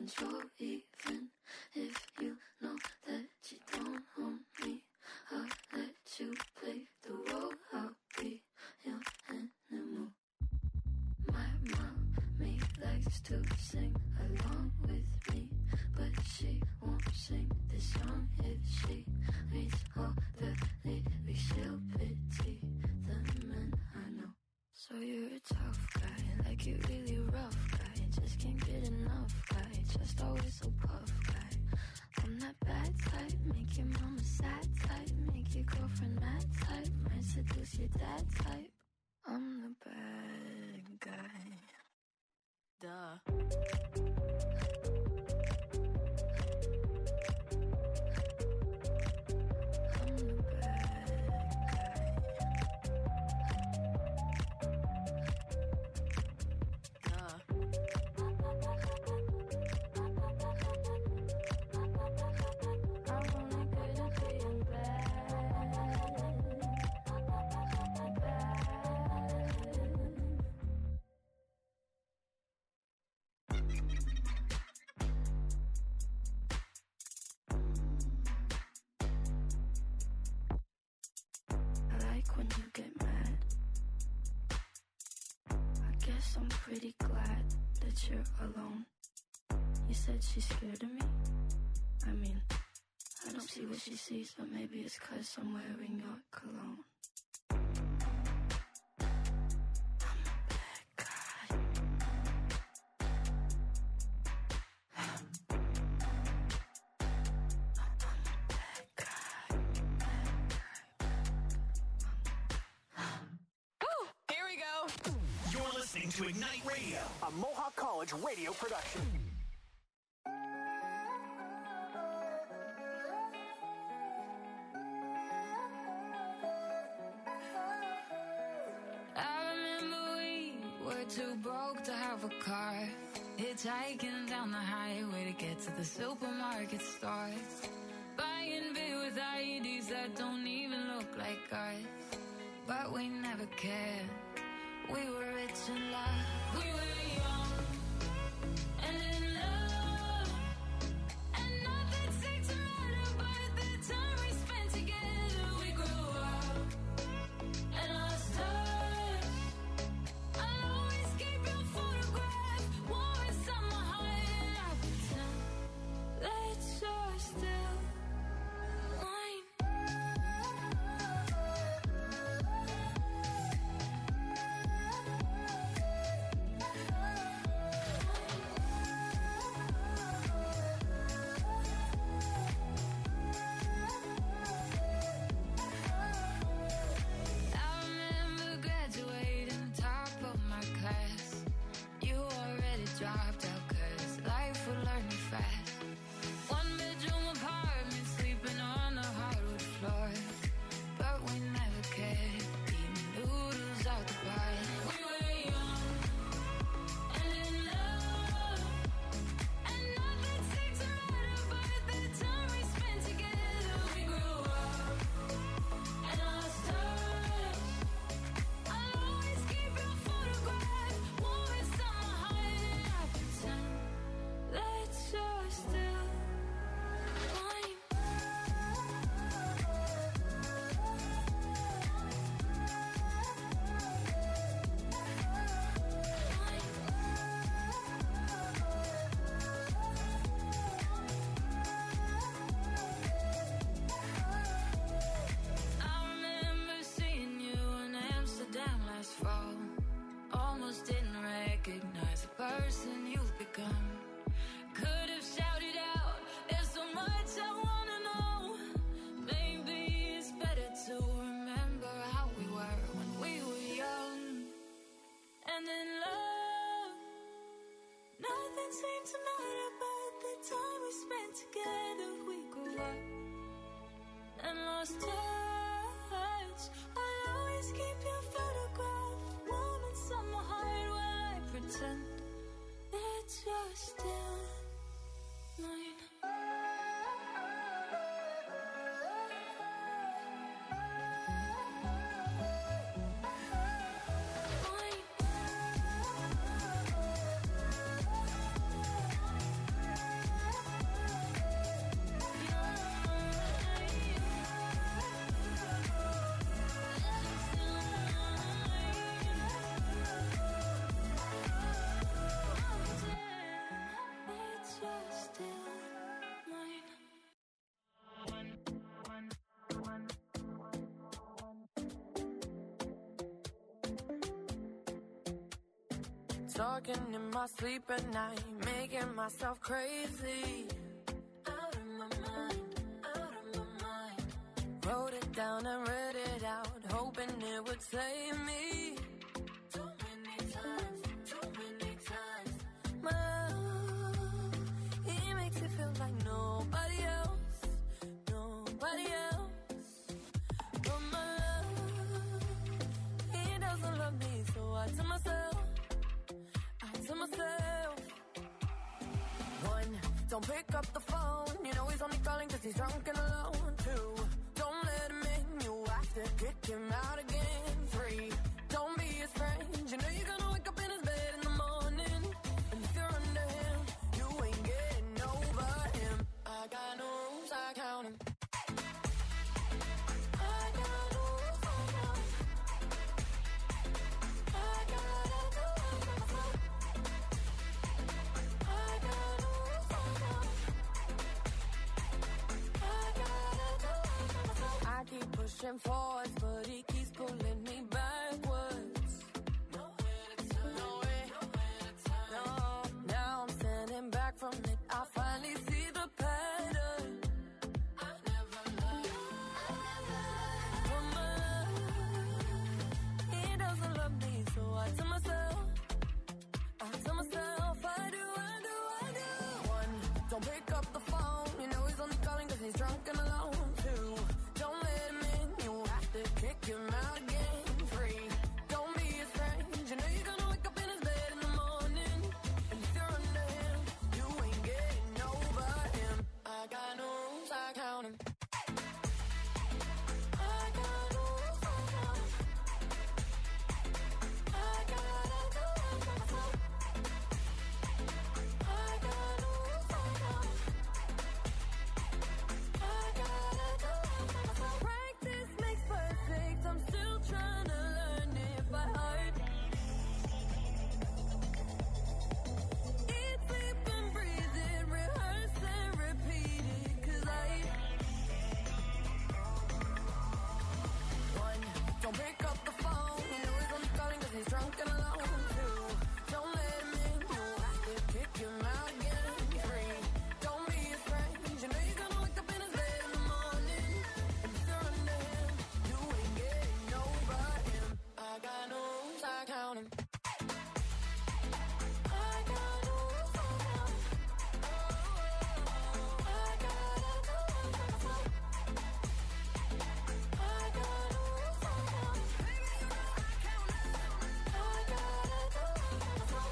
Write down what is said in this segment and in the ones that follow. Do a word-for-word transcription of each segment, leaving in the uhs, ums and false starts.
control, even if you know that you don't own me. I'll let you play the role, I'll be your animal. My mommy likes to sing along with me, but she won't sing this song if she reads all the lyrics. She'll pity the men I know. So you're a tough guy, like you're really rough guy. Just can't get enough guy, just always so puff guy. I'm that bad type, make your mama sad type, make your girlfriend mad type, might seduce your dad type. I'm the bad guy. Duh. When you get mad, I guess I'm pretty glad that you're alone. You said she's scared of me. I mean, I don't see what she sees, but maybe it's 'cause I'm wearing your cologne. To Ignite Radio, a Mohawk College radio production. I remember we were too broke to have a car, hitchhiking down the highway to get to the supermarket store, buying beer with I Ds that don't even look like ours, but we never cared. We were rich and loved. We were young and in love, and nothing seemed to matter but the time we spent together. We grew up and lost touch. I'll always keep your photograph warm inside my heart, and I pretend that you're still mine. still mine. Talking in my sleep at night, making myself crazy. Out of my mind, out of my mind. Wrote it down and read it out, hoping it would save me. Too many times, too many times. My love, he makes it feel like nobody else, nobody else. But my love, he doesn't love me, so I tell myself, to myself. One, don't pick up the phone. You know he's only calling cause he's drunk and alone. Two, don't let him in. You have to kick him out again. Three, don't be his friend. You know you're gonna wake up in his bed in the morning. And if you're under him, you ain't getting over him. I got no rules, I count him. I got no rules, I count him. I gotta do it myself. I keep pushing forwards, but he keeps pulling me backwards. Nowhere to turn, nowhere, nowhere to turn. No, now I'm standing back from it. I finally see the pattern. I never loved, I never loved. But my love, he doesn't love me, so I tell myself, I tell myself, I do, I do, I do. One, don't pick up the phone. You know he's only calling cause he's drunk and alone. Two, don't let him in. You have to kick him out again. Three, don't be his friend. You know you're gonna wake up in his bed in the morning. And if you're under him, you ain't getting over him. I got no rules, I count him. I got no rules, I count him. I gotta do it myself. I got no rules, I count him. I gotta do it myself. Practice makes perfect. I'm still trying to learn it by heart. Eat, sleep, and breathe it. Rehearse and repeat it. Cause I One, don't pick up the phone. You know he's only calling cause he's drunk and alone. Two, don't let him in. You have to kick him out again. Three, don't be his friend. You know you're gonna wake up in his bed in the morning. And if you're under him, you ain't getting over him. I got no rules, I count him. I got no rules, I count him. I gotta do it myself. I got no rules, I count him. Baby, you know I count him. I gotta do it myself.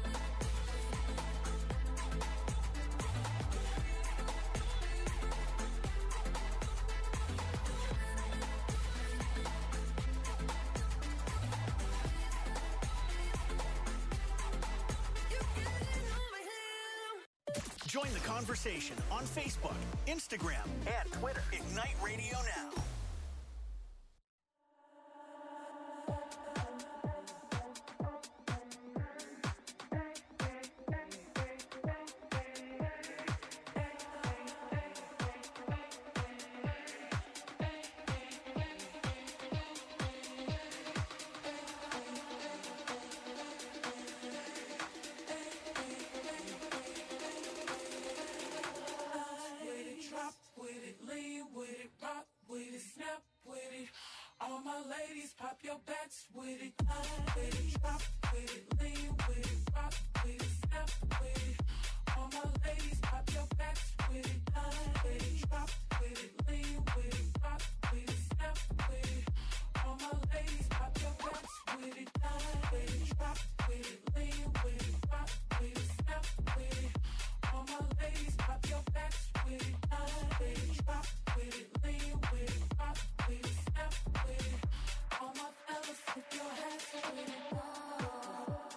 You getting over him. Join the conversation on Facebook, Instagram, and Twitter. Ignite Radio Now. With it, drop with it, lean with it, rock with it, snap with it. All my ladies, pop your backs with it. With it, drop with it, lean with it, rock with it, snap with it. All my ladies, pop your backs with it. With it, drop with it, lean with it, rock with it, snap with it. All my ladies, pop your backs with it. With it, drop with it, lean with it, rock with it, snap with it. All my ladies, pop your backs with it. With it, drop with it, lean with it, rock with it, snap with it. All my fellas, put your hands with it.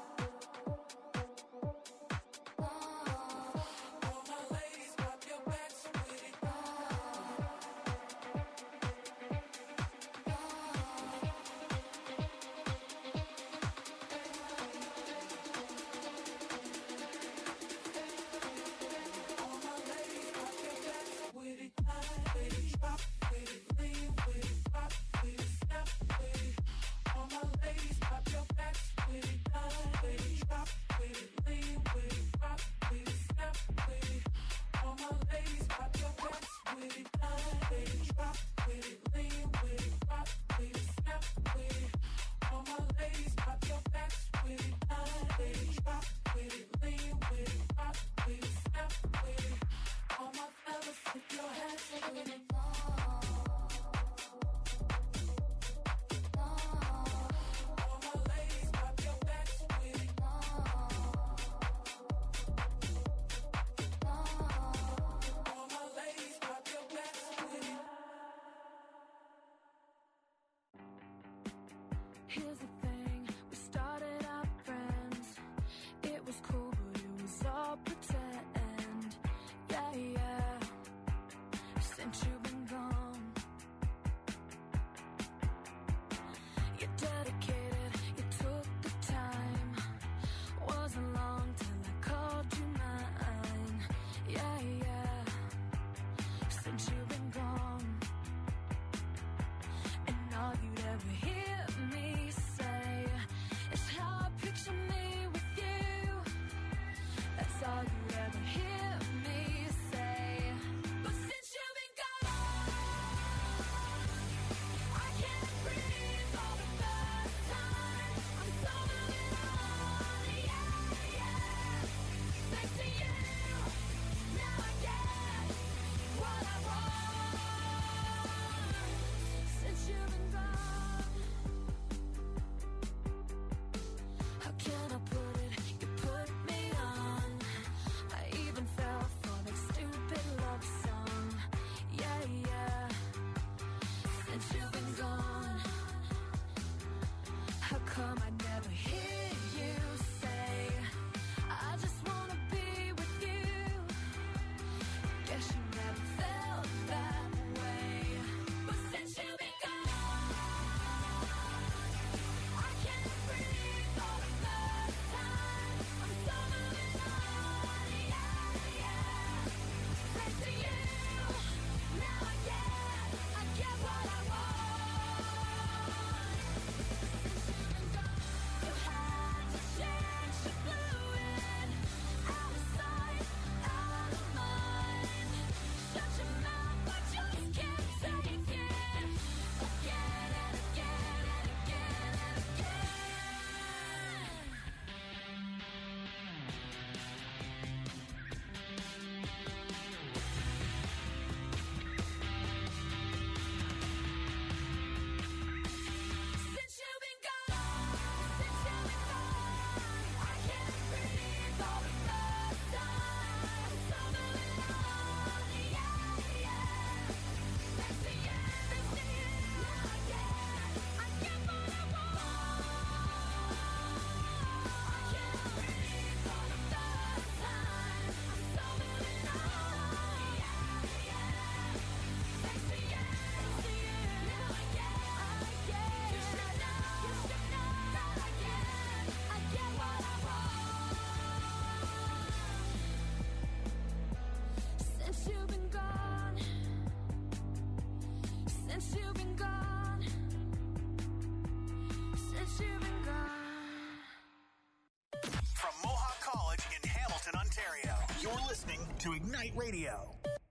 listening to Ignite Radio.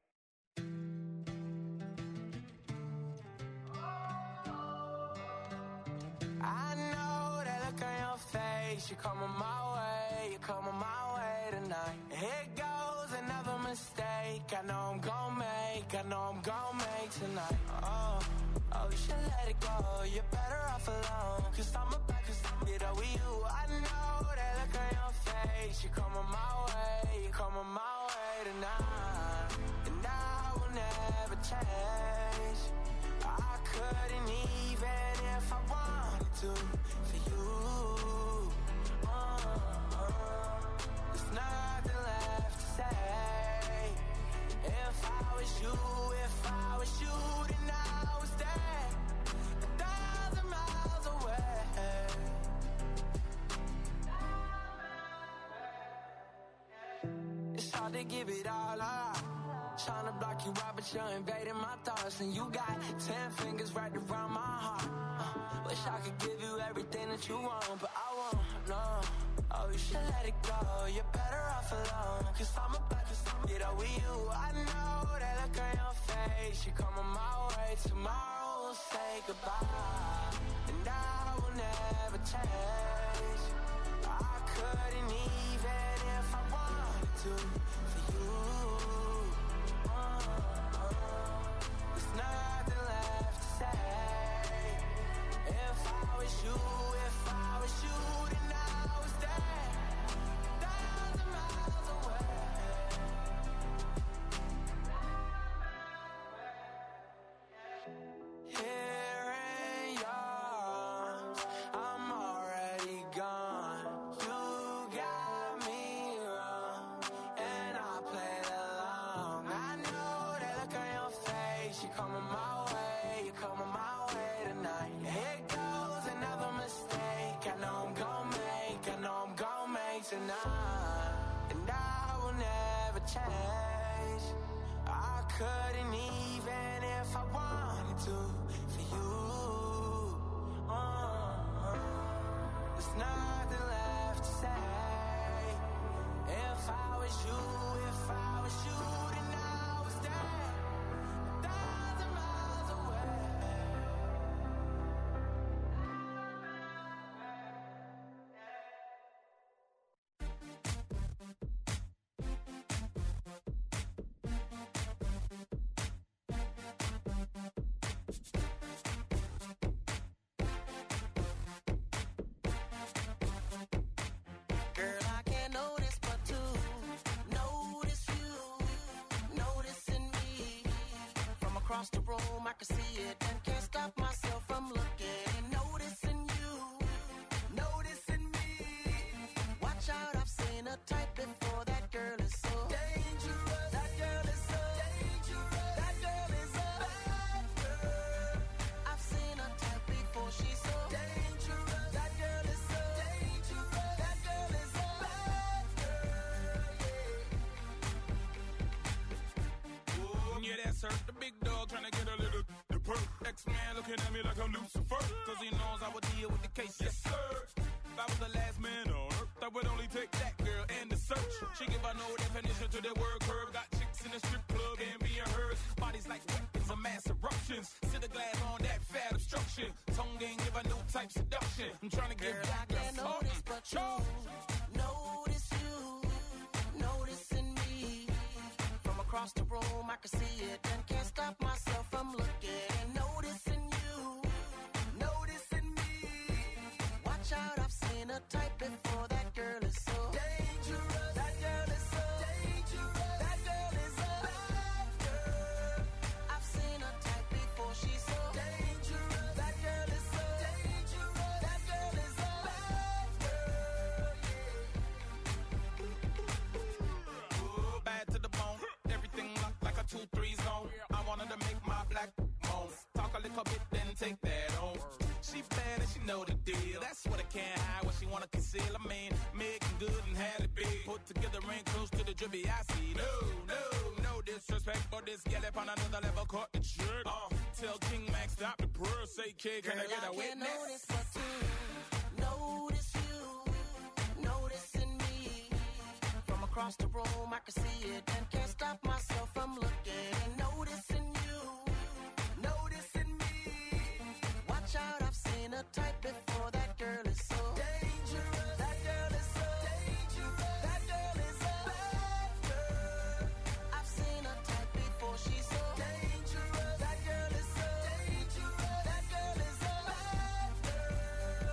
I know that look on your face. You're coming my way, you're coming my way tonight. Here goes another mistake. I know I'm gonna make, I know I'm gonna make tonight. Oh, oh, you should let it go. You're better off alone. Cause I'm about to get over you. I know that look on your face. You're coming my way, you're coming my way tonight. And I will never change. I couldn't even if I wanted to for you. Uh, uh, there's nothing left to say. If I was you, if I was you, then I was there, a thousand miles away. It's hard to give it all up. Trying to block you out, but you're invading my thoughts. And you got ten fingers right around my heart. uh, Wish I could give you everything that you want, but I won't, no. Oh, you should let it go. You're better off alone. Cause I'm about to get over you. I know that look on your face. You're coming my way. Tomorrow we'll say goodbye. And I will never change. I couldn't even if I wanted to for you. There's nothing left to say. If I was you, if I was you, then I was there, a thousand miles away. Here in your arms, I'm already gone. You got me wrong, and I played along. I know that look on your face. You're coming my way, you're coming my way tonight. Here goes another mistake. I know I'm gonna make, I know I'm gonna make tonight. And I will never change. I couldn't even if I wanted to for you. Uh, there's nothing left to say. If I was you, if I was you, then I was there, a thousand miles away. Girl, I can't notice but to notice you, noticing me. From across the room, I can see it and can't stop myself from looking. Noticing you, noticing me. Watch out, I've seen a type before. That girl is so dangerous. That girl is so dangerous. That girl is a bad girl. I've seen a type before. She's so dangerous. That girl is so dangerous. That girl is a bad girl. Ooh, yeah, that's her. The big dog trying to get a little the perk. X-Man looking at me like I'm Lucifer. Cause he knows I would deal with the case. Yes, sir. If I was the last man on earth, I would only take that girl and the search. She give her no definition to the word curve. Got chicks in the strip club and being hers. Bodies like weapons of mass eruptions. Sit a glass on that fat obstruction. Tongue ain't give her no type seduction. I'm trying to get Girl, I back can't notice but you, notice you, noticing me. From across the room, I can see it and can't stop myself from looking. Noticing you, noticing me. Watch out, I've seen a type before. That girl is so dangerous. That girl is so dangerous. That girl is a bad girl. I've seen a type before. She's so dangerous. That girl is so dangerous. That girl is a bad girl. Ooh, bad to the bone. Everything locked like a two three zone. I wanted to make my black moan. Talk a little bit, then take that on. She bad and she know the deal. That's what I can't hide, what she wanna conceal. I mean, making good and had it big. Put together ain't close to the drippy I see. No, no, no disrespect, but this gal up on another level caught the trick. Uh, tell King Max stop the purr, say kid, can Girl, I get a I can't witness? notice but to notice you, noticing me. From across across the room, I can see it and can't stop myself from looking and noticing you, noticing me. Watch out, I've seen a type before. That girl is so dangerous. That girl is so dangerous. That girl is a bad girl. I've seen a type before. She's so dangerous. That girl is so dangerous. That girl is a bad girl.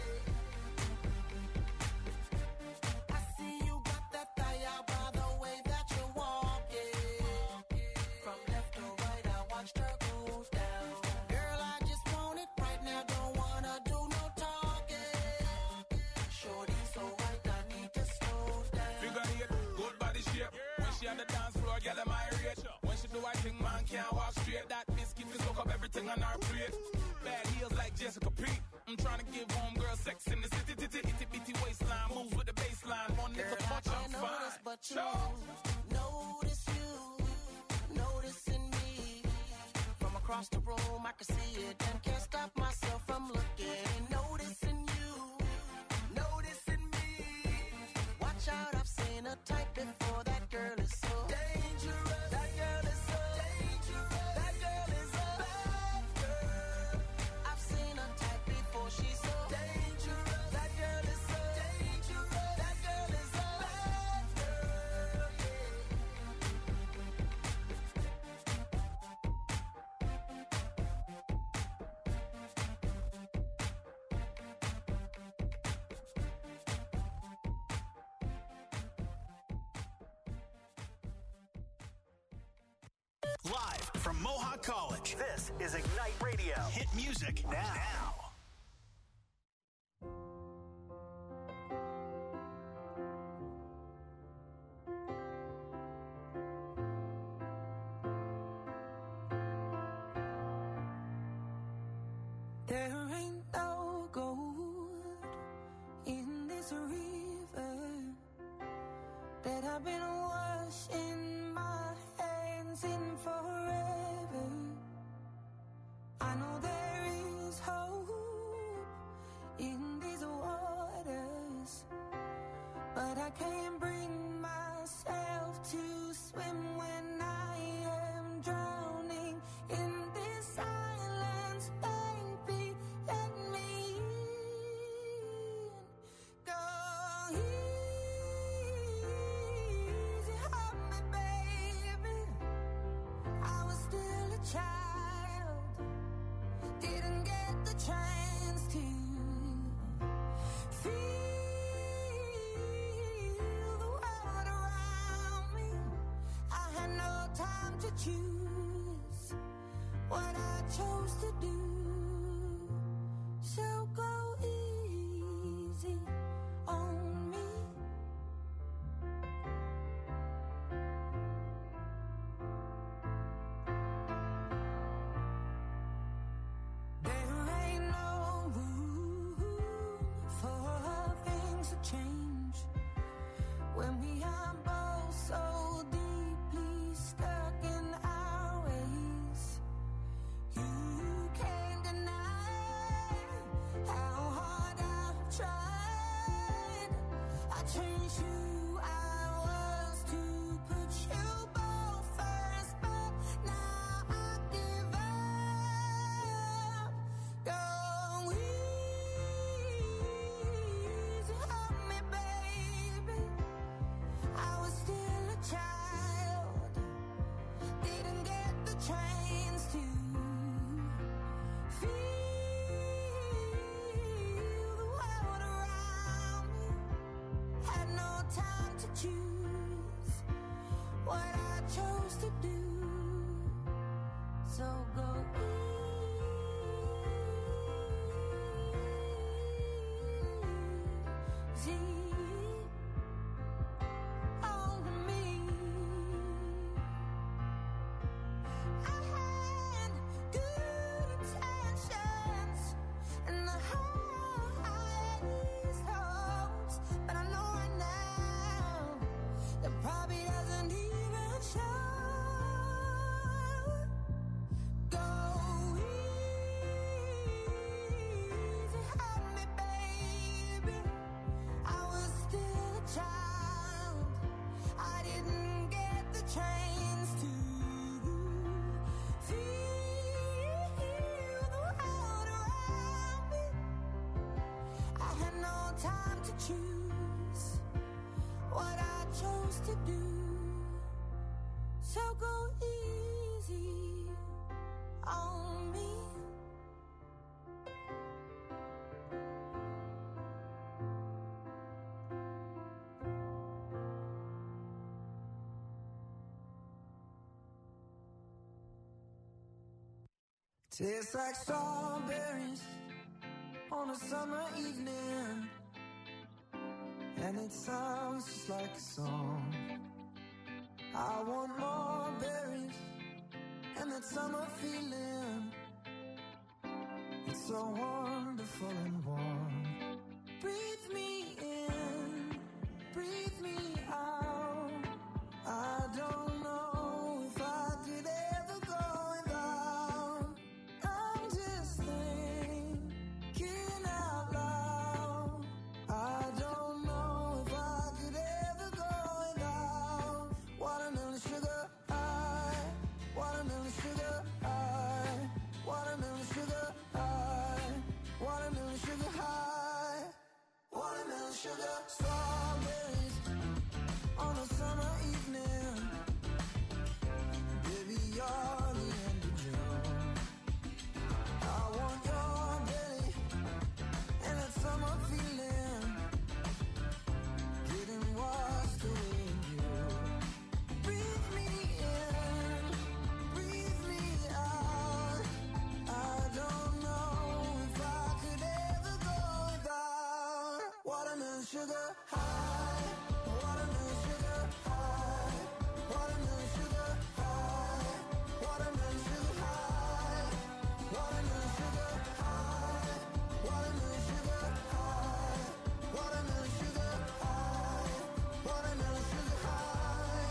Yeah. I see you got that thigh out by the way that you're walking. From left to right, I watched her go down. Girl, I just want it right now. Don't wanna do no talking. Shorty so right, I need to slow down. Figure eight, good body shape. When she on the dance floor, girl, am I rich? When she do I think man can't walk straight. That biscuit will soak up everything on her plate. Bad heels like Jessica Pete. I'm trying to give home girl sex in the city, titty, itty bitty waistline. Moves with the baseline. One little Girl, I touch, I'm can't notice, fine. but you notice you, noticing me. From across the room, I can see it and can't stop myself from looking. Noticing you, noticing me. Watch out, I've seen a type before. That girl is so dangerous. That girl is so dangerous. That girl is a bad girl. I've seen a type before. She's so dangerous. That girl is so dangerous. That girl is a bad girl. Live from Mohawk College, this is Ignite Radio. Hit music now. There ain't no gold in this river that I've been washing my hands in forever. I know there is hope in these waters, but I can't bring myself to swim when I am drowning in this silence. Baby, let me in. Go easy on me, baby. I was still a child, didn't get the chance to feel the world around me. I had no time to choose what I chose to do. So go easy on me. There ain't no room for things to change when we are both so deeply stuck in our ways. You can't deny how hard I've tried. I changed who I was to put you both first, but now I give up. Go easy on me, baby. I was still a child, didn't get the chance to feel the world around me. Had no time to choose what I chose to do. So go easy on me. I had good intentions and the highest hopes, but I know right now that probably doesn't even show. choose what I chose to do. So go easy on me. Tastes like strawberries on a summer evening, and it sounds just like a song. I want more berries and that summer feeling. It's so wonderful and warm. Breathe me in, breathe me out. I don't know if I could ever go without. I'm just thinking out loud. I don't know if I could ever go without. Watermelon sugar high, watermelon sugar high, watermelon sugar high, watermelon sugar high, watermelon sugar. Strawberries on a summer evening. Baby, you're the end of June. I want your belly and that summer feeling, getting washed away in you. Breathe me in, breathe me out. I don't know if I could ever go without. Watermelon sugar high, watermelon sugar high, watermelon sugar high, watermelon sugar high, watermelon sugar high, watermelon sugar high, watermelon sugar high, watermelon sugar high.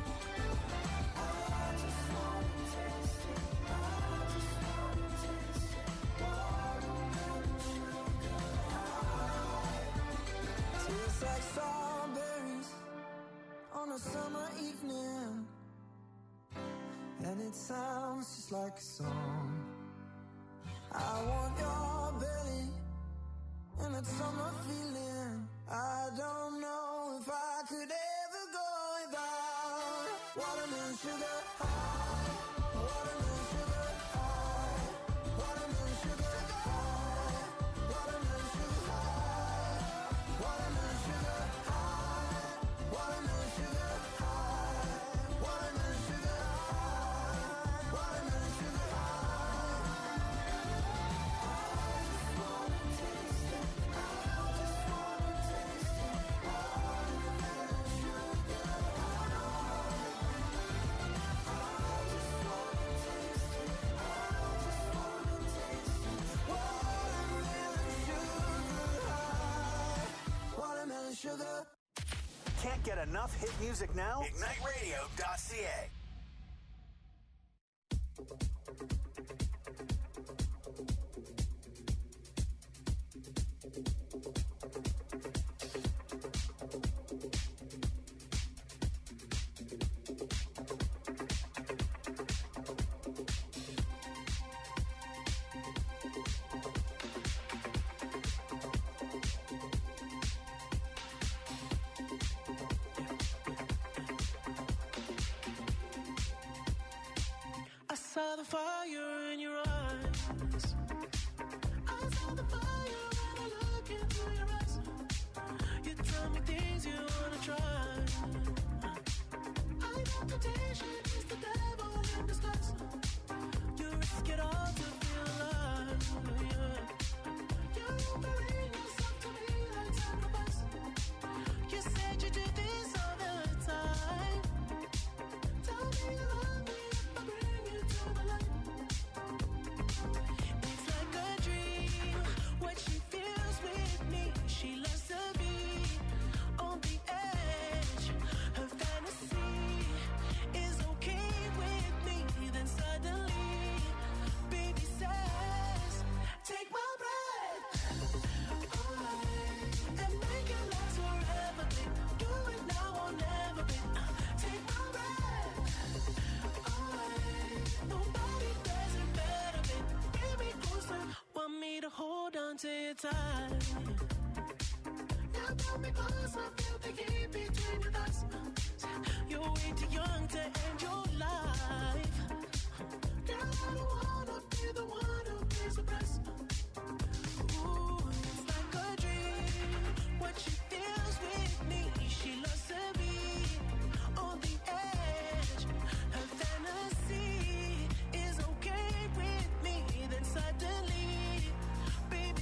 I just wanna taste it, I just wanna taste it. Watermelon sugar high. Tastes like strawberries on a summer evening, and it sounds just like a song. I want your belly and that summer feeling. I don't know if I could ever go without. Watermelon sugar high, watermelon sugar high, watermelon sugar high, watermelon sugar high, watermelon sugar high, watermelon sugar high, watermelon sugar high, watermelon sugar high. I just wanna taste it, I just wanna taste it. Watermelon sugar high. I just wanna taste it, I just wanna taste it. Watermelon sugar high, watermelon sugar. Can't get enough hit music now? Ignite Radio dot C A. I saw the fire in your eyes. I saw the fire when I look into your eyes. You tell me things you wanna try. I know temptation is the devil in disguise. You risk it all to feel alive. Yeah. You're offering yourself to me like sacrifice. You said you do this all the time. Tell me you love me if I bring you to the light. It's like a dream, what she feels with me. She loves to be on the edge. Her fantasy is okay with me. Then suddenly, baby says, take my breath away and make it last forever, babe. Do it now or never, babe. Take my breath away. Nobody does it better, babe. Bring me closer. Want me to hold on to your tight. Yeah, pull me close, I feel the heat between us. You're way too young to end your life. Girl, I don't wanna be the one who pays the price. Ooh, it's like a dream. What she feels with me, she loves to be on the edge. Her fantasy is okay with me. Then suddenly, baby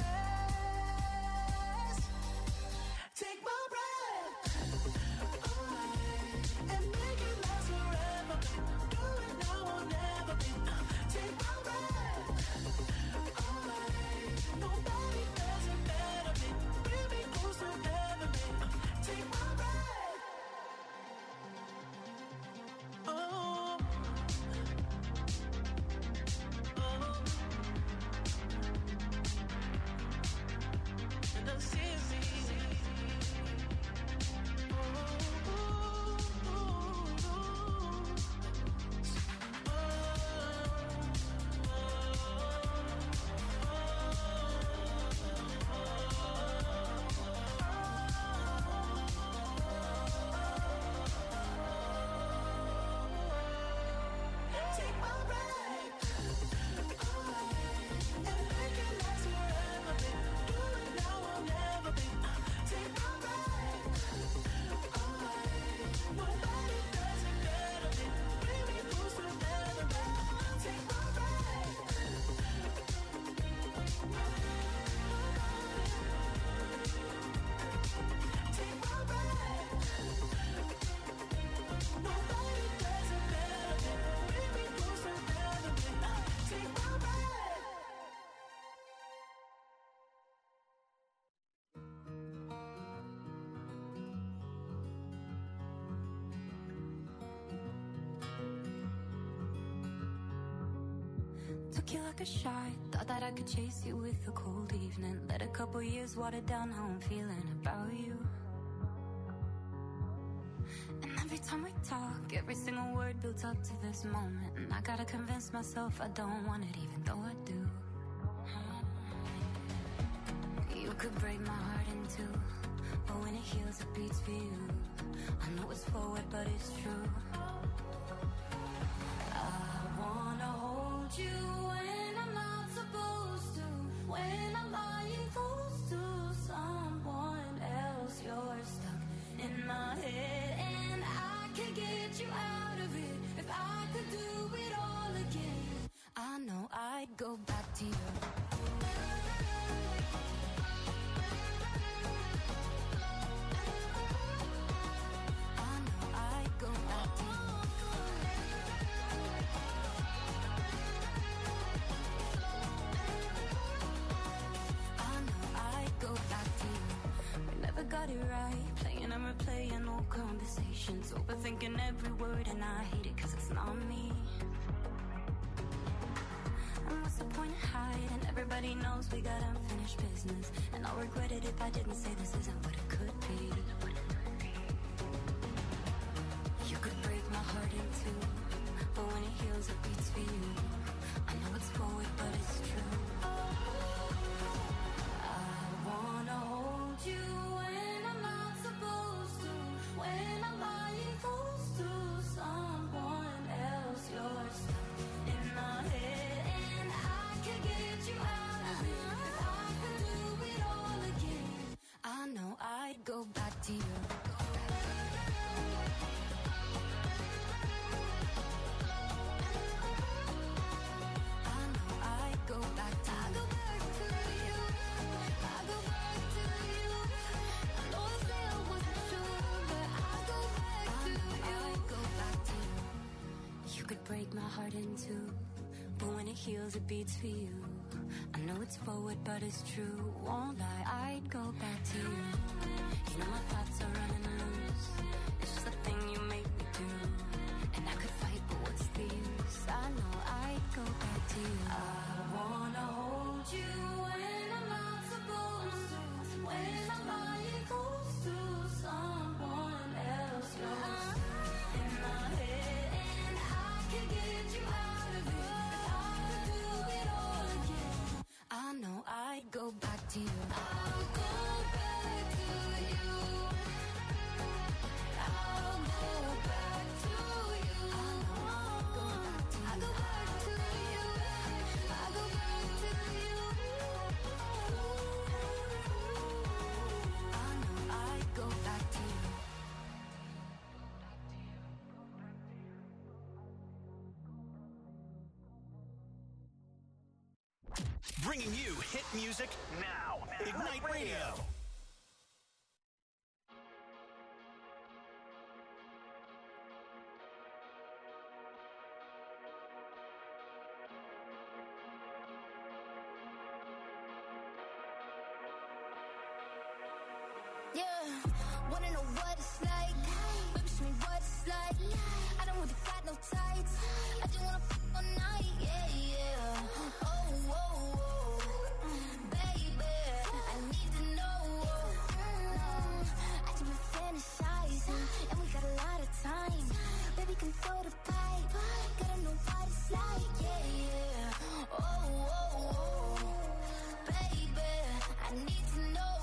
says, take my breath away and make it last forever. Do it now or never. Take my breath away. Nobody does it better. Bring me close to heaven. Take my breath. Oh. Oh. And I see me. Take my breath away and make it last forever. Do it now or never. Take my breath away. Nobody does it better. Bring me close to heaven. Take my breath. Take my breath. Nobody does it better. Bring me close to heaven. Take my breath. Took you like a shot, thought that I could chase you with a cold evening. Let a couple years water down how I'm feeling about you. And every time we talk, every single word builds up to this moment. And I gotta convince myself I don't want it, even though I do. You could break my heart in two, but when it heals, it beats for you. I know it's forward, but it's true. I wanna hold you when I'm not supposed to. When I'm lying close to someone else, you're stuck in my head, and I can get you out of it. If I could do it all again, I know I'd go back to you. I know I'd go back to you. I know I'd go back to you. We never got it right, playing and replaying old conversations, overthinking every word, and I hate it cause it's not me. And what's the point of hiding? Everybody knows we got unfinished business, and I'll regret it if I didn't say this isn't what it could be. You could break my heart in two, but when it heals, it beats for you. I know it's forward, but it's true. I wanna hold you when I'm not supposed to. When I'm lying close to someone else, you're stuck in my head, and I can get you out of it. If I could do it all again, I know I'd go back to you. I know I'd go back to you. I go back to you. I go back to you. I know I said I wasn't sure, but I go back to you. I go back to you. You could break my heart in two, but when it heals, it beats for you. I know it's forward, but it's true. Won't lie, I'd go back to you. You know my thoughts are running loose. It's just the thing you make me do. And I could fight, but what's the use? I know I'd go back to you. I wanna hold you when I'm not supposed to. When I'm lying close to someone else, you're stuck in my head, and I can get you out of it. If I could do it all again, I know I'd go back to you. I'll go back to you. Bringing you hit music now. Ignite Radio. Yeah, wanna know what it's like? Baby, show me what it's like. I don't really got no tights. I just wanna f all night. Yeah, yeah. Oh, oh, oh. Baby, I need to know. Mm, I just been fantasizing, and we got a lot of time. Baby, can throw the pipe. Gotta know what it's like. Yeah, yeah. Oh, oh, oh. Baby, I need to know.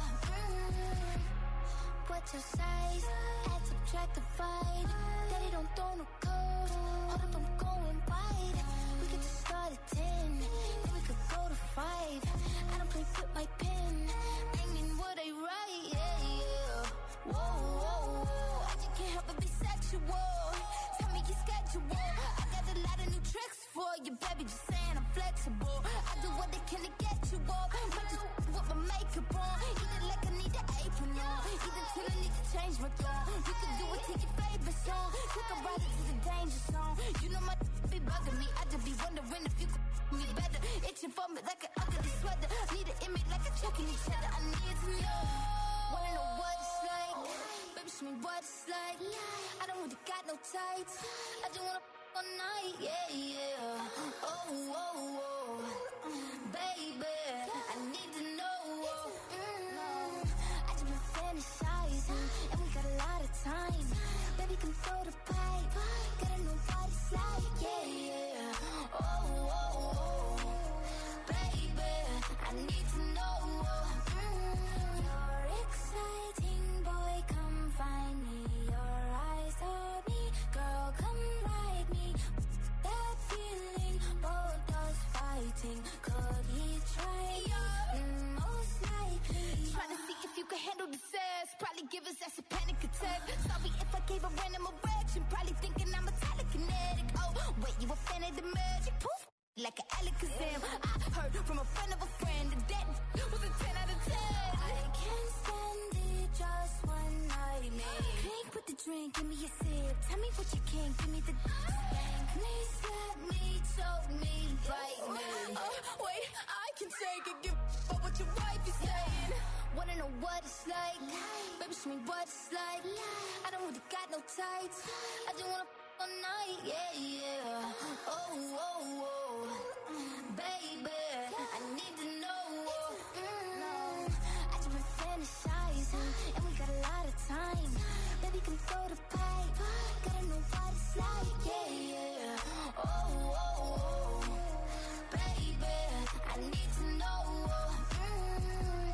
What's your size? Add, subtract, divide. Daddy don't throw no code. Hold up, I'm going wide. We could just start at ten, then we could go to five. I don't play with my pen. I mean what I write, yeah, yeah. Whoa, whoa, whoa. I just can't help but be sexual. Tell me your schedule. I got a lot of new tricks for you, baby. Just saying I'm flexible. I do what I can to get you off. Might just with my makeup on. Eat it like I need an apron on. Either till I need to change my tone. You can do it to your favorite song. Take a ride into the danger zone. You know my be bugging me. I just be wondering if you could me better. Itching for me like an ugly sweater. Need an image like a checking each other. I need to know. Wanna know what it's like? Baby, show me what it's like. I don't really got no tights. I just wanna f all night. Yeah, yeah. Oh, oh, oh. Baby, I need to know. Mm, I just been fantasizing, and we got a lot of time. Baby, can throw the pipe. Gotta know what it's like. Yeah, yeah. Oh, oh, oh. Baby, I need to know. Mm, you're exciting, boy. Come find me. Your eyes on me, girl. Come ride me. That feeling, both us fighting. Could he try? Mm, most likely. Trying to see if you can handle the sass. Probably give us that's a panic attack. Sorry if I gave a random erection. Probably thinking I'm a telekinetic. Oh, wait, you a fan of the magic? Poof, like an Alakazam. I heard from a friend of a friend that that was a ten out of ten. I can't stand it, just one night, man. Drink with the drink, give me a sip. Tell me what you can, give me the spank me, slap me, choke me, bite me. Oh, wait, I can take it, give up what your wife is saying. Wanna know what it's like? Baby, show me what it's like. I don't really got no tights. I just wanna f all night, yeah, yeah. Oh, oh, oh. Baby, I need to know. Mm, I just been fantasizing, and we got a lot of time. Baby, can throw the pipe. Gotta know what it's like, yeah, yeah. Oh, oh, oh. Baby, I need to know. Mm.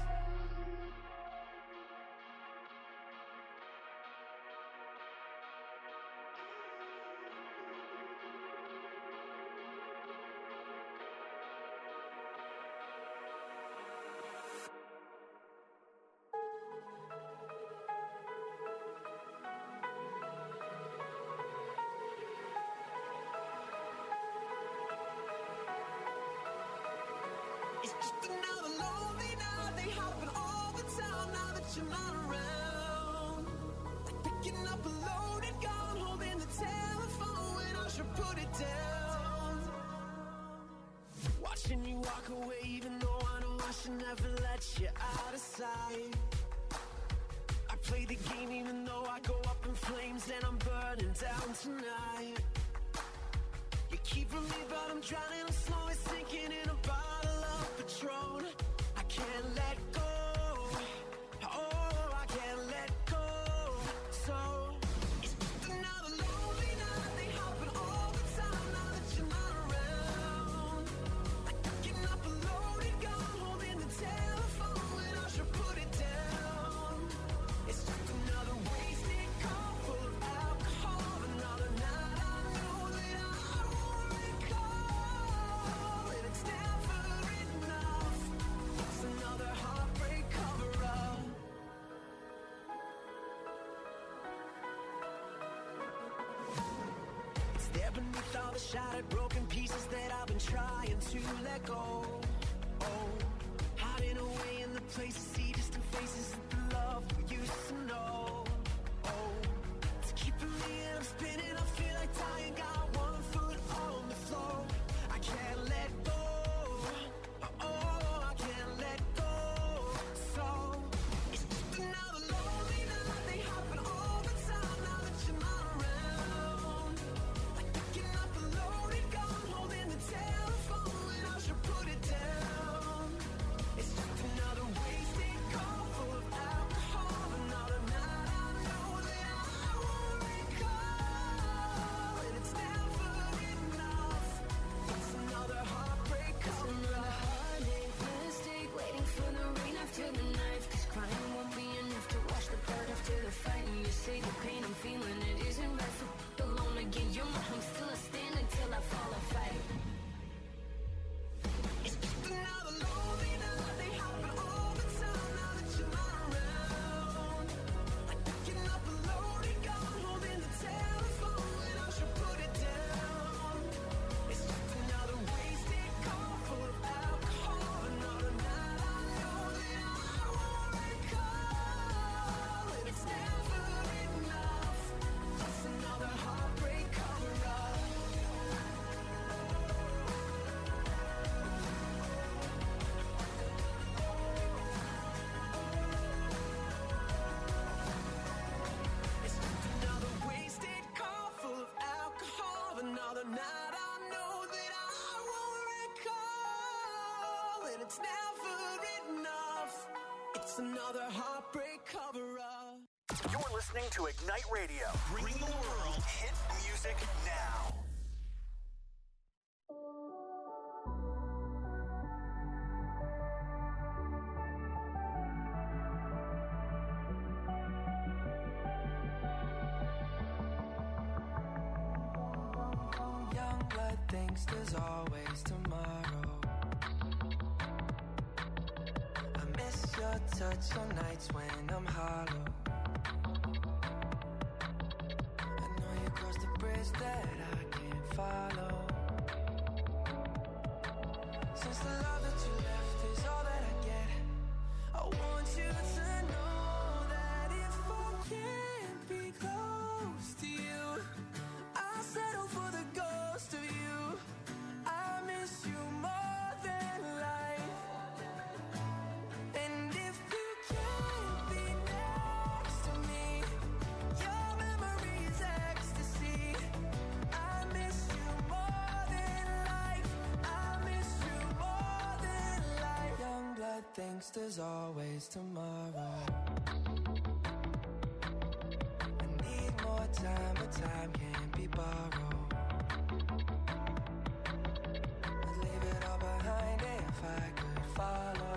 It's just another lonely night. They happen all the time now that you're not around. Like picking up a loaded gun, holding the telephone when I should put it down. Watching you walk away, even though I know I should never let you out of sight. I play the game even though I go up in flames and I'm burning down tonight. You keep from me, but I'm drowning, I'm slowly sinking in a bottle of Patron. I can't let go. Oh, I can't let go. So it's just another lonely night. They happen all the time now that you're not around. Like picking up a loaded gun, holding the telephone when I should put it down. It's just another wasted call full of alcohol. Another night I know that I won't recall. And it's never enough. It's another heartbreak cover-up. It's there beneath all the shattered broken pieces that I've been trying to let go. place to see distant faces and the love we used to know. Oh, it's keeping me and I'm spinning, I feel like dying, got one foot on the floor. I can't let go, oh, oh, I can't let go. So, it's just another lonely night, they happen all the time now that you're not around. Like picking up a loaded gun, holding the telephone when I should put it down. It's just another wasted call full of alcohol, another night I know that I won't recall, and it's never enough. It's another heartbreak coming up. Heartache, mistake, waiting for the rain after the knife. Cause crying won't be enough to wash the blood after the fight. And you say the pain I'm feeling, it isn't right. So f*** alone again, you're my home. Still I stand until I fall, I fight. It's just another lonely night, they happen all the time now that you're not around. Like picking up a loaded gun, holding the telephone when I should put it down. It's just another wasted call full of alcohol, another night I know that I won't recall, and it's never enough. It's another heartbreak cover-up. It's just another wasted call full of alcohol, another night I know that I won't recall, and it's never enough. It's another heartbreak cover-up. You're listening to Ignite Radio, bringing the world hit music now. Young blood thinks there's always tomorrow. I miss your touch on nights when I'm hollow. I know you crossed the bridge that I can't follow. Since the love that you left is all that I get, I want you to know that if I can't be close to you, I'll settle for the ghost of you. I miss you more than life. And if you can't be next to me, your memory's ecstasy. I miss you more than life. I miss you more than life. Young blood thinks there's always tomorrow. I need more time, but time can't be borrowed. I'd leave it all behind if I could follow.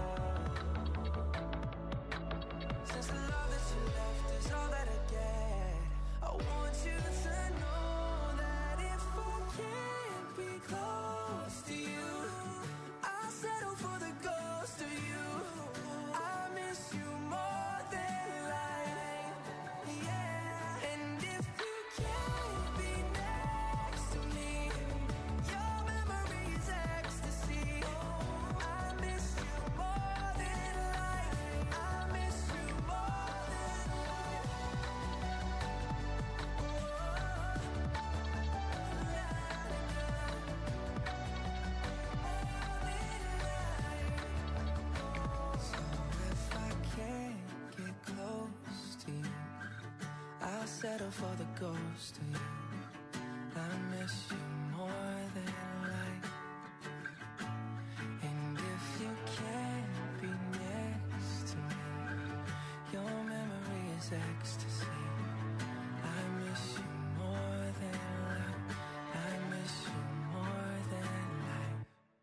Since the love that you left is all that I get, I want you to know that if I can't be close to you, I'll settle for the ghost of you. I miss you more than life, yeah. And if you can't be next to me, your memory's ecstasy. I miss you more than life. I miss you more than So if I can't get close to you, I'll settle for the ghost of you. I miss you more than life. And if you can't be next to me, your memory is ecstasy. I miss you more than life. I miss you more than life.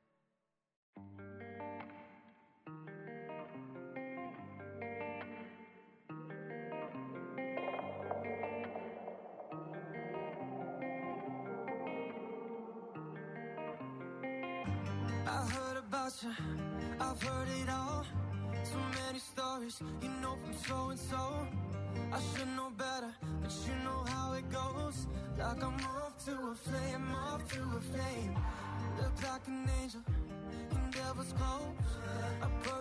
I heard about you, I've heard it all. So many stories, you know from so and so. I should know better, but you know how it goes. Like I'm off to a flame, off to a flame. Look like an angel in devil's clothes. A perfect picture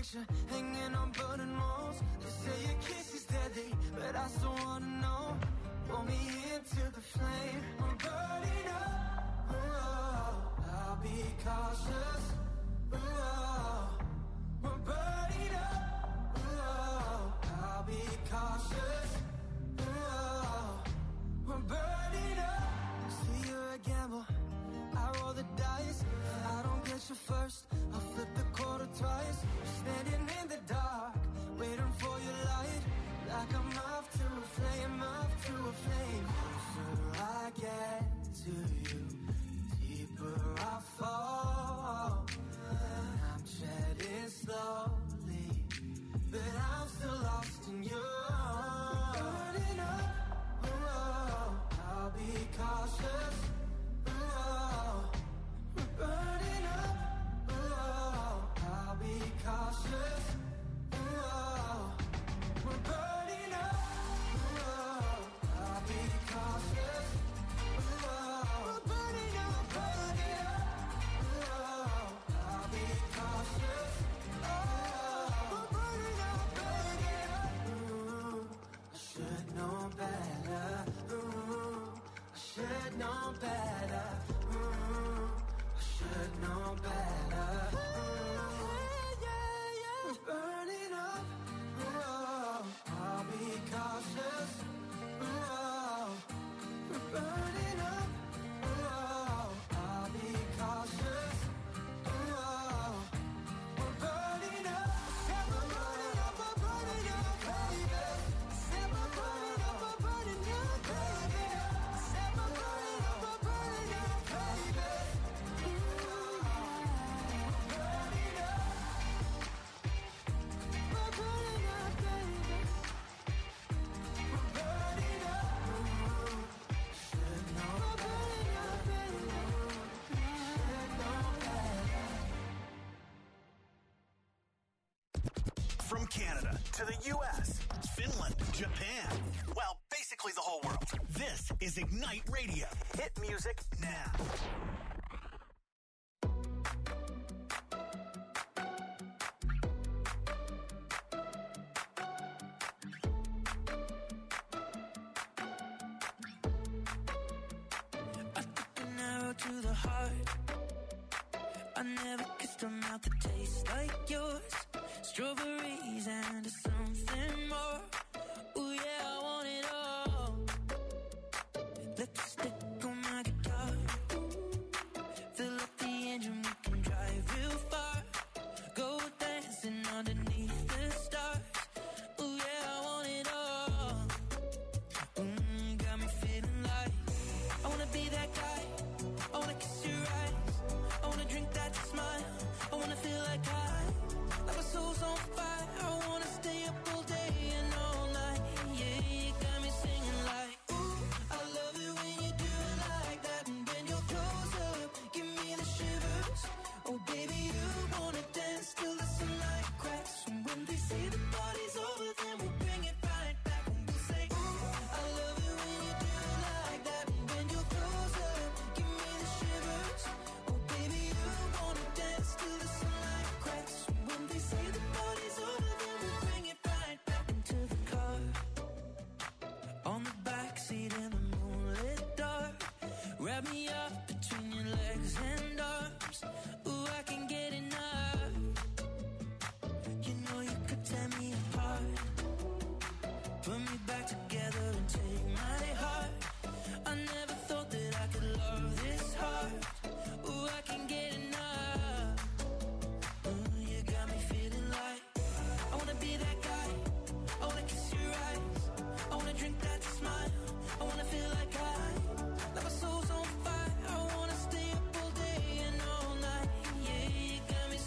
picture hanging on burning walls. They say your kiss is deadly, but I still wanna know. Pull me into the flame. I'm burning up. Oh, I'll be cautious. Oh, we're burning up. Oh, I'll be cautious. Oh, we're burning up. See, you're a gamble. I roll the dice. I don't get you first. I'll flip the quarter twice. Standing in the dark, waiting for your light. Like I'm off to a flame, off to a flame. Closer I get to you, deeper I fall. I'm treading slowly, but I'm still lost in you. Burning up, oh, I'll be cautious. Oh, we're burning up, oh, I'll be cautious. Oh, we're burning up, oh, I'll be cautious. Oh, we're burning up, burning up, oh, I'll be cautious. Oh, we're burning up, burning up. Ooh, I should know better. Ooh, I should know better. Ooh, I should know better. Ooh, yeah, yeah, we're burning up. Oh, I'll be cautious. Oh, we're burning up. Oh, I'll be cautious. Oh, we're burning up. Yeah, we're burning up, we're burning up, baby. Say we're burning up, we're burning up, baby. Say we're burning up, we're burning up, baby. Ooh, we're burning up. We're burning up, baby. We're burning up. Ooh, should know. We're burning up, baby. Should know better. From Canada to the U S, Finland, Japan, well, basically the whole world. This is Ignite Radio. Hit music now. I took an arrow to the heart. I never kissed a mouth that tastes like yours. Strawberries and something more. Ooh yeah, I want it all. Lipstick on my guitar. Fill up the engine, we can drive real far. Go dancing underneath the stars. Ooh yeah, I want it all. Mm, got me feeling like I wanna be that guy. I wanna kiss your eyes. I wanna drink that smile. I wanna feel like I, like my soul's on fire. I wanna stay up all day and all night. Yeah, you got me singing like, ooh, I love it when you do it like that. And when you're close up, give me the shivers. Oh baby, you wanna dance till the sunlight cracks. And when they say the party's over, then we'll bring it right back. And we'll say, ooh, I love it when you do it like that. And when you're close up, give me the shivers. Oh baby, you wanna dance till the sunlight cracks. And when they say the party's over, then we'll bring it right back into the car. On the backseat in the moonlit dark. Wrap me up between your legs and arms. Ooh, I can get enough. You know you could tear me apart. Put me back together and take my heart. I never thought that I could love this hard. Ooh, I can get enough. Ooh, you got me feeling like I wanna be that guy. I wanna kiss your eyes. I wanna drink that smile. I wanna feel like I, like my soul's on fire. I wanna stay up all day and all night. Yeah, you got me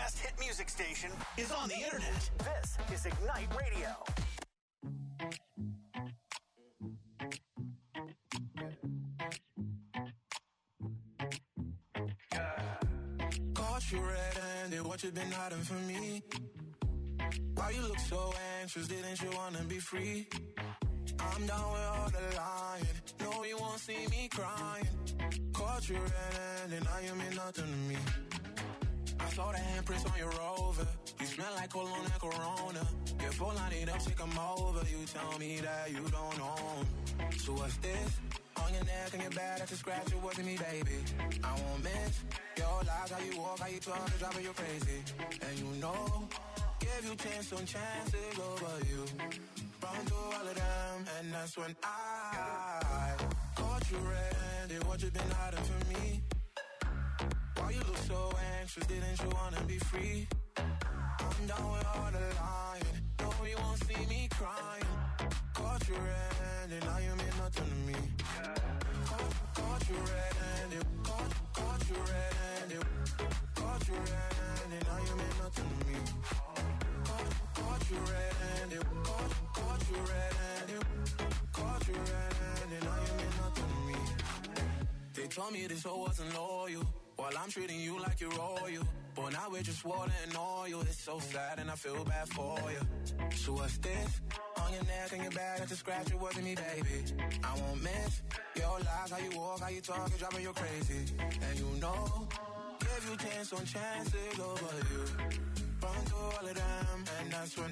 best hit music station is on the internet. This is Ignite Radio. Caught you red-handed, what you been hiding from me? Why you look so anxious, didn't you wanna be free? I'm down with all the lying, no you won't see me crying. Caught you red-handed, now you mean nothing to me. I saw the handprints on your Rover, you smell like cologne and Corona. Your phone line it up, take 'em over, you tell me that you don't own. So what's this? On your neck and your back, that's a scratch, it wasn't me, baby. I won't miss your lies, how you walk, how you talk, it's driving you crazy. And you know, give you chance on chances over you. Run through all of them, and that's when I caught you red-handed, what you been hiding from me? Why you look so anxious, didn't you wanna be free? I'm down with all the lying, no you won't see me crying. Caught you red-handed, now you mean nothing to me. Caught, caught you red-handed, caught, caught you red-handed, caught you red-handed, now you mean nothing to me. Caught, caught you red-handed, caught, caught you red-handed, caught you red-handed, now you mean nothing to me. They told me this hoe wasn't loyal, while I'm treating you like you're royal. But now we're just water and oil. It's so sad and I feel bad for you. So what's this? On your neck and your back, that's a scratch, it wasn't me, baby. I won't miss your lies, how you walk, how you talk, it's driving you crazy. And you know, give you chance on chances over you. Run through all of them, and that's when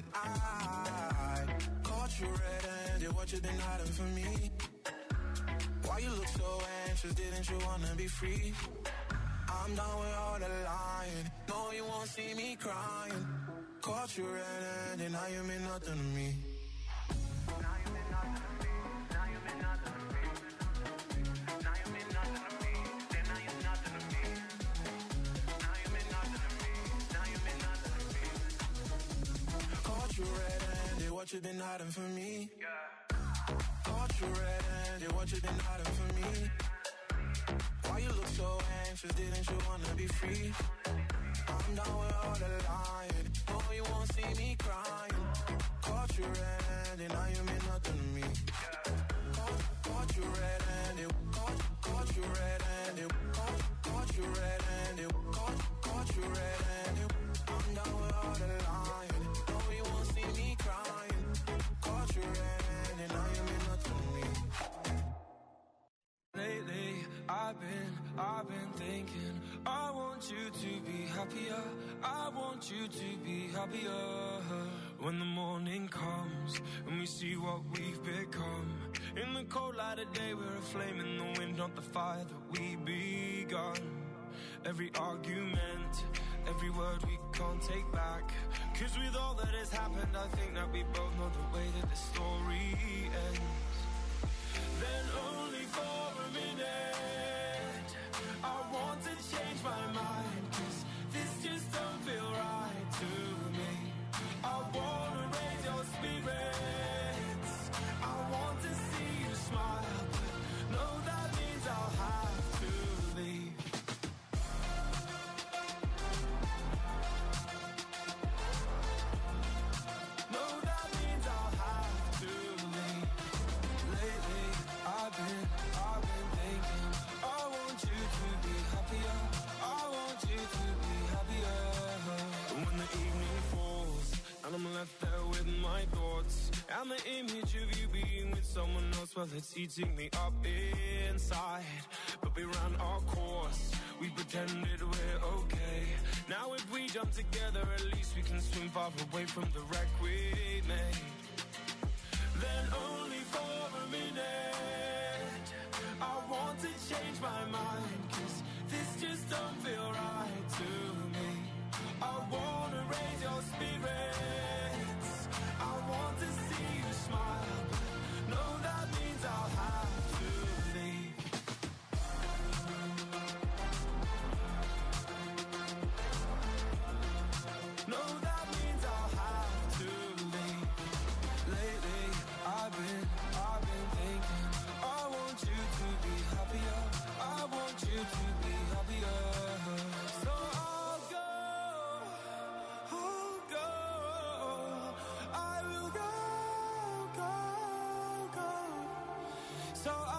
I caught you red-handed, what you been hiding from me? Why you look so anxious, didn't you wanna be free? I'm done with all the lying, no you won't see me crying. Caught you red-handed, now you mean nothing to me. Now you mean nothing to me, now you mean nothing to me. Now you mean nothing to me, then now you're nothing to me. Now you mean nothing to me, now you mean nothing to me. Caught you red-handed, what you been hiding from me? Caught you red-handed, what you been hiding from me? Why you look so anxious, didn't you wanna be free? I'm down with all the lying, no you won't see me crying. Caught you red-handed, now you mean nothing to me. Caught, caught you red-handed, caught, caught you red-handed, caught, caught you red-handed, caught, caught you red-handed. I'm down with all the lying, no you won't see me crying. Caught you red-handed, now you mean nothing to me. Lately, I've been, I've been thinking, I want you to be happier, I want you to be happier. When the morning comes, and we see what we've become, in the cold light of day, we're a flame in the wind, not the fire that we begun. Every argument, every word we can't take back, cause with all that has happened, I think that we both know the way that the story ends. Then only for a minute, I want to change my mind, cause this just don't feel right to me. I wanna raise your spirits, I want to see you smile, but no, that means I'll have to leave. No, that means I'll have to leave. Lately, I've been, I've been thinking, I want you to be happier, I want you to be happier. When the evening falls, and I'm left there with my thoughts, and the image of you being with someone else, well, it's eating me up inside. But we ran our course, we pretended we're okay. Now if we jump together, at least we can swim far away from the wreck we made. Then only for a minute, I want to change my mind, cause this just don't feel right to me. I wanna raise your spirits, I want to see you smile, but no, that means I'll have to leave. No, that means I'll have to leave. Lately, I've been, I've been thinking, So I